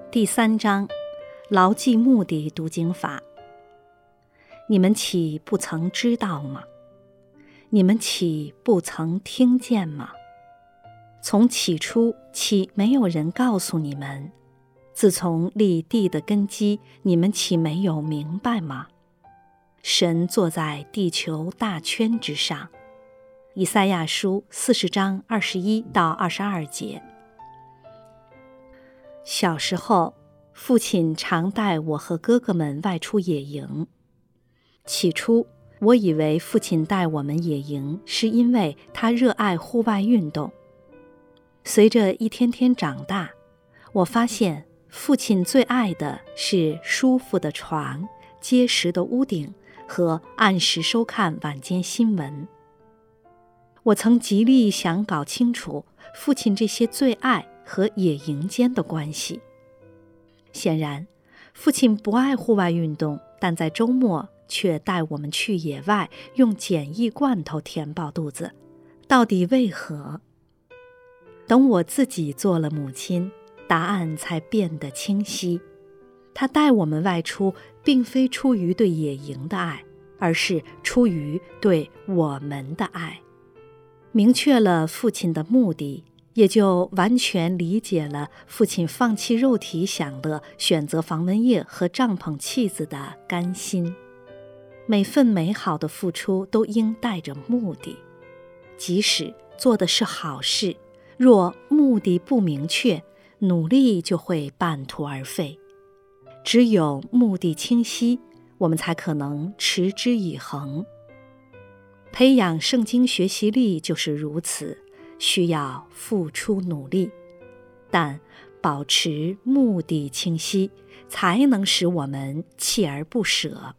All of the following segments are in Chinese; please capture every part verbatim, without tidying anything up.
第三章，牢记目的读经法。你们岂不曾知道吗？你们岂不曾听见吗？从起初岂没有人告诉你们？自从立地的根基，你们岂没有明白吗？神坐在地球大圈之上。以赛亚书四十章二十一到二十二节。小时候，父亲常带我和哥哥们外出野营。起初，我以为父亲带我们野营是因为他热爱户外运动。随着一天天长大，我发现父亲最爱的是舒服的床、结实的屋顶和按时收看晚间新闻。我曾极力想搞清楚父亲这些最爱和野营间的关系。显然，父亲不爱户外运动，但在周末却带我们去野外用简易罐头填饱肚子，到底为何？等我自己做了母亲，答案才变得清晰。他带我们外出，并非出于对野营的爱，而是出于对我们的爱。明确了父亲的目的，也就完全理解了父亲放弃肉体享乐，选择防蚊液和帐篷气子的甘心。每份美好的付出都应带着目的，即使做的是好事，若目的不明确，努力就会半途而废。只有目的清晰，我们才可能持之以恒。培养圣经学习力就是如此，需要付出努力，但保持目的清晰，才能使我们锲而不舍。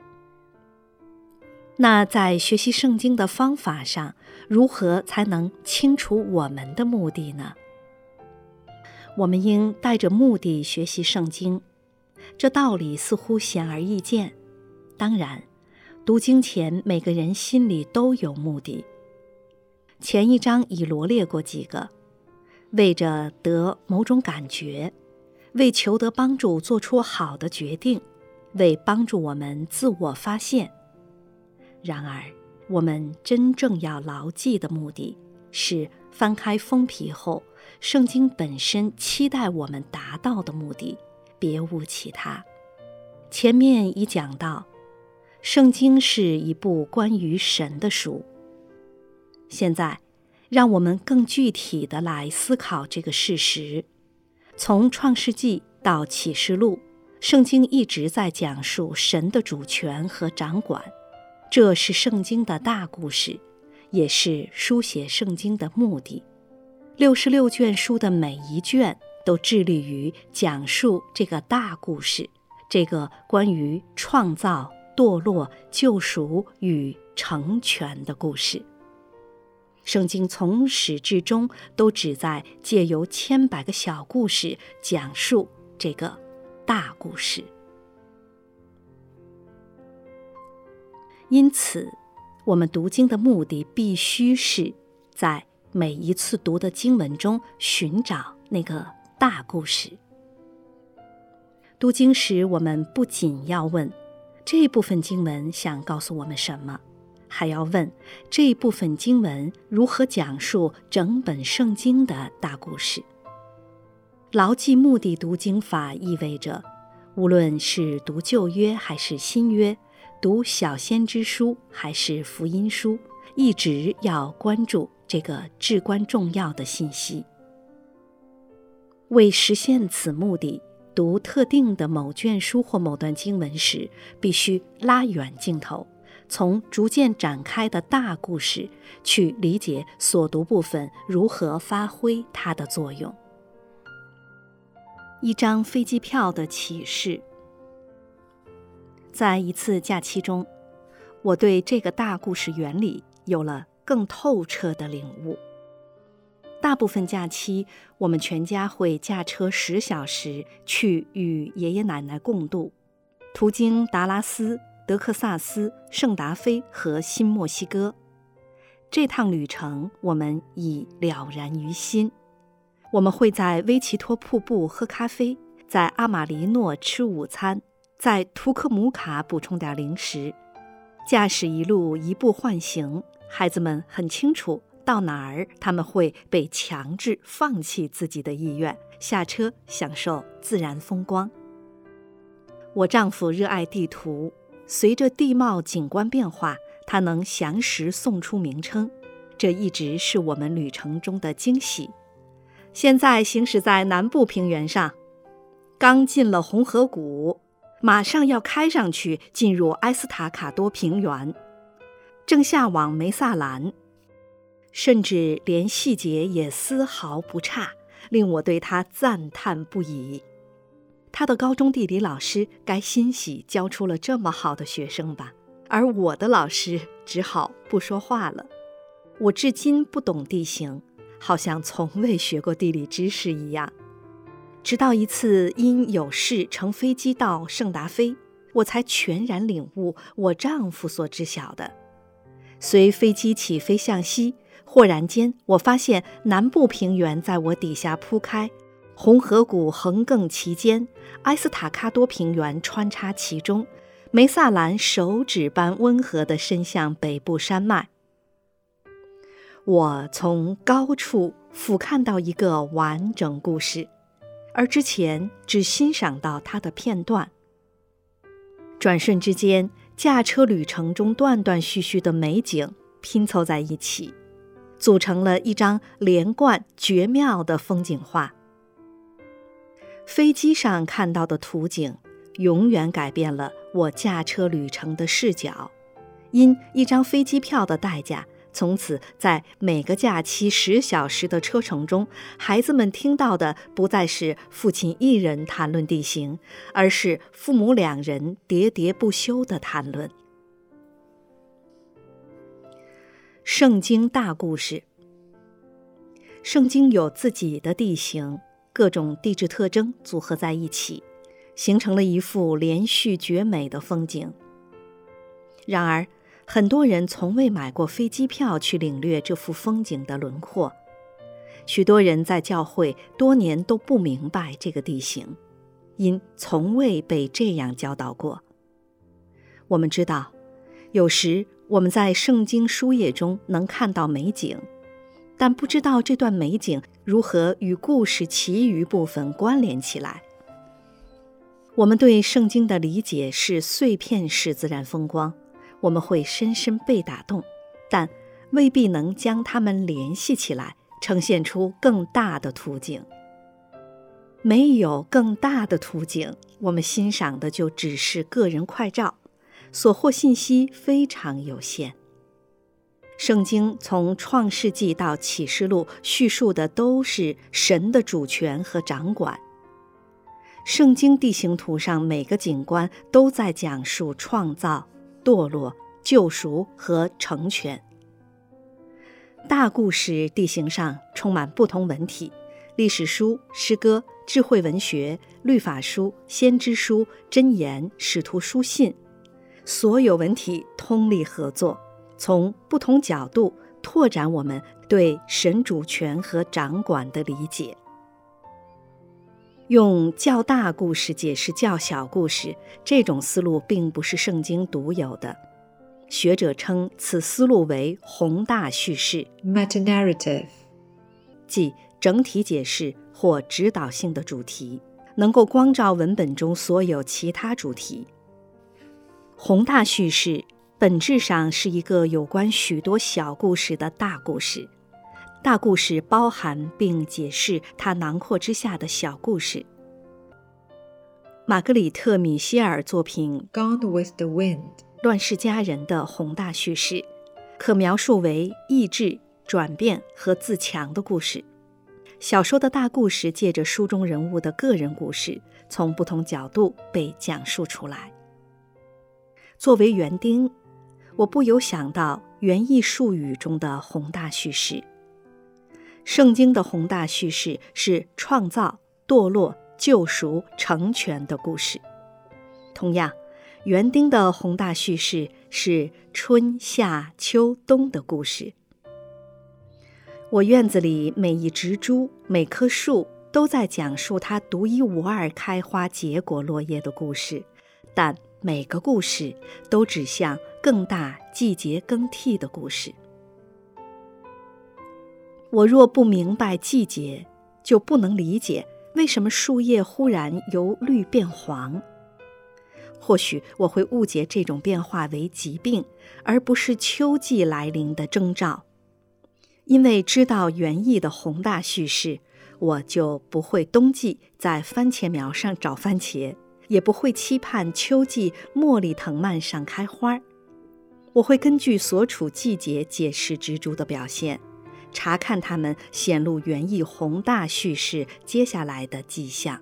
那在学习圣经的方法上，如何才能清楚我们的目的呢？我们应带着目的学习圣经，这道理似乎显而易见。当然，读经前每个人心里都有目的。前一章已罗列过几个：为着得某种感觉，为求得帮助做出好的决定，为帮助我们自我发现。然而，我们真正要牢记的目的是翻开封皮后，圣经本身期待我们达到的目的，别无其他。前面已讲到，圣经是一部关于神的书。现在，让我们更具体地来思考这个事实。从创世纪到启示录，圣经一直在讲述神的主权和掌管。这是圣经的大故事，也是书写圣经的目的。六十六卷书的每一卷都致力于讲述这个大故事，这个关于创造、堕落、救赎与成全的故事。圣经从始至终都只在借由千百个小故事讲述这个大故事。因此，我们读经的目的必须是在每一次读的经文中寻找那个大故事。读经时，我们不仅要问这部分经文想告诉我们什么，还要问这部分经文如何讲述整本圣经的大故事。牢记目的读经法意味着，无论是读旧约还是新约，读小先知书还是福音书，一直要关注这个至关重要的信息。为实现此目的，读特定的某卷书或某段经文时，必须拉远镜头，从逐渐展开的大故事去理解所读部分如何发挥它的作用。一张飞机票的启示。在一次假期中，我对这个大故事原理有了更透彻的领悟。大部分假期，我们全家会驾车十小时去与爷爷奶奶共度，途经达拉斯、德克萨斯、圣达菲和新墨西哥。这趟旅程我们已了然于心。我们会在威奇托瀑布喝咖啡， 在阿马黎诺吃午餐，在图克姆卡补充点零食，驾驶一路移步换行。孩子们很清楚到哪儿他们会被强制放弃自己的意愿，下车享受自然风光。我丈夫热爱地图，随着地貌景观变化，他能详实送出名称，这一直是我们旅程中的惊喜。现在行驶在南部平原上，刚进了红河谷，马上要开上去进入埃斯塔卡多平原，正下往梅萨兰，甚至连细节也丝毫不差，令我对他赞叹不已。他的高中地理老师该欣喜教出了这么好的学生吧，而我的老师只好不说话了。我至今不懂地形，好像从未学过地理知识一样。直到一次因有事乘飞机到圣达菲，我才全然领悟我丈夫所知晓的。随飞机起飞向西，忽然间我发现南部平原在我底下铺开，红河谷横亘其间，埃斯塔卡多平原穿插其中，梅萨兰手指般温和地伸向北部山脉。我从高处俯瞰到一个完整故事，而之前只欣赏到它的片段。转瞬之间，驾车旅程中断断续续的美景拼凑在一起，组成了一张连贯绝妙的风景画。飞机上看到的图景永远改变了我驾车旅程的视角，因一张飞机票的代价，从此在每个假期十小时的车程中，孩子们听到的不再是父亲一人谈论地形，而是父母两人喋喋不休的谈论。圣经大故事。圣经有自己的地形，各种地质特征组合在一起，形成了一幅连续绝美的风景。然而，很多人从未买过飞机票去领略这幅风景的轮廓。许多人在教会多年都不明白这个地形，因从未被这样教导过。我们知道，有时我们在圣经书页中能看到美景，但不知道这段美景如何与故事其余部分关联起来。我们对圣经的理解是碎片式自然风光，我们会深深被打动，但未必能将它们联系起来，呈现出更大的图景。没有更大的图景，我们欣赏的就只是个人快照，所获信息非常有限。圣经从创世纪到启示录叙述的都是神的主权和掌管。圣经地形图上每个景观都在讲述创造、堕落、救赎和成全。大故事地形上充满不同文体，历史书、诗歌、智慧文学、律法书、先知书、箴言、使徒书信，所有文体通力合作，从不同角度拓展我们对神主权和掌管的理解。用较大故事解释较小故事，这种思路并不是圣经独有的。学者称此思路为宏大叙事 Meta-narrative， 即整体解释或指导性的主题，能够光照文本中所有其他主题。宏大叙事本质上是一个有关许多小故事的大故事，大故事包含并解释它囊括之下的小故事。玛格里特·米歇尔作品《 Gone with the Wind》 乱世佳人的宏大叙事，可描述为意志、转变和自强的故事。小说的大故事借着书中人物的个人故事，从不同角度被讲述出来。作为园丁，我不由想到园艺术语中的宏大叙事。圣经的宏大叙事是创造、堕落、救赎、成全的故事。同样，园丁的宏大叙事是春夏秋冬的故事。我院子里每一植株、每棵树、 都在讲述它独一无二开花结果落叶的故事，但每个故事都指向更大季节更替的故事。我若不明白季节，就不能理解为什么树叶忽然由绿变黄。或许我会误解这种变化为疾病，而不是秋季来临的征兆。因为知道园艺的宏大叙事，我就不会冬季在番茄苗上找番茄，也不会期盼秋季茉莉藤蔓上开花。我会根据所处季节解释植株的表现，查看它们显露园艺宏大叙事接下来的迹象。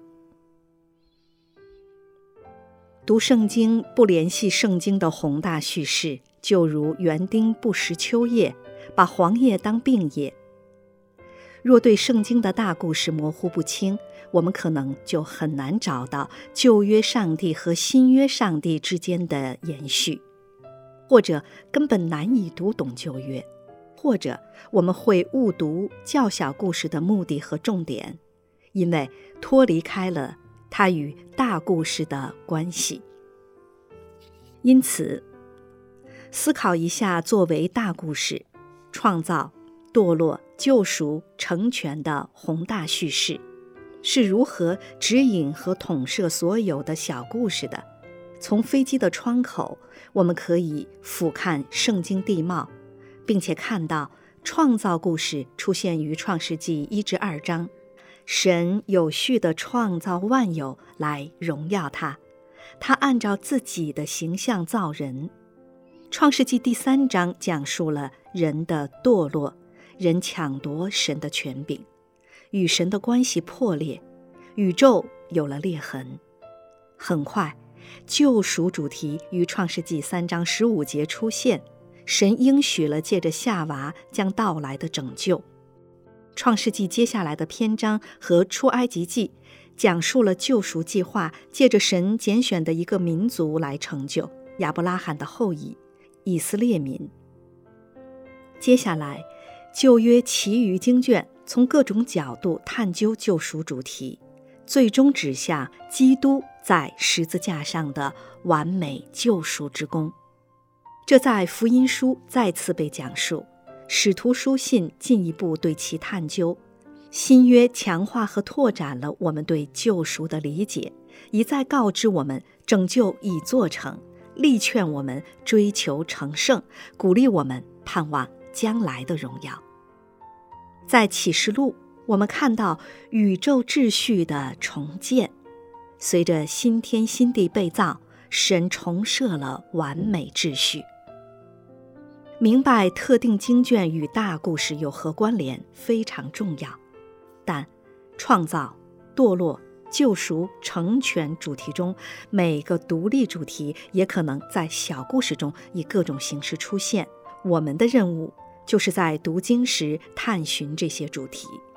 读圣经不联系圣经的宏大叙事，就如园丁不识秋叶，把黄叶当病叶。若对圣经的大故事模糊不清，我们可能就很难找到旧约上帝和新约上帝之间的延续，或者根本难以读懂旧约，或者我们会误读较小故事的目的和重点，因为脱离开了它与大故事的关系。因此，思考一下作为大故事、创造、堕落、救赎、成全的宏大叙事，是如何指引和统摄所有的小故事的。从飞机的窗口，我们可以俯瞰圣经地貌，并且看到创造故事出现于创世纪一至二章，神有序地创造万有来荣耀他，他按照自己的形象造人。创世纪第三章讲述了人的堕落，人抢夺神的权柄，与神的关系破裂，宇宙有了裂痕。很快，救赎主题于创世纪三章十五节出现，神应许了借着夏娃将到来的拯救。创世纪接下来的篇章和出埃及记讲述了救赎计划借着神拣选的一个民族来成就，亚伯拉罕的后裔以色列民。接下来，旧约其余经卷从各种角度探究救赎主题，最终指向基督在十字架上的完美救赎之功。这在福音书再次被讲述，使徒书信进一步对其探究，新约强化和拓展了我们对救赎的理解，一再告知我们拯救已做成，力劝我们追求成圣，鼓励我们盼望将来的荣耀。在启示录，我们看到宇宙秩序的重建，随着新天新地被造，神重设了完美秩序。明白特定经卷与大故事有何关联非常重要，但创造、堕落、救赎、成全主题中，每个独立主题也可能在小故事中以各种形式出现。我们的任务就是在读经时探寻这些主题。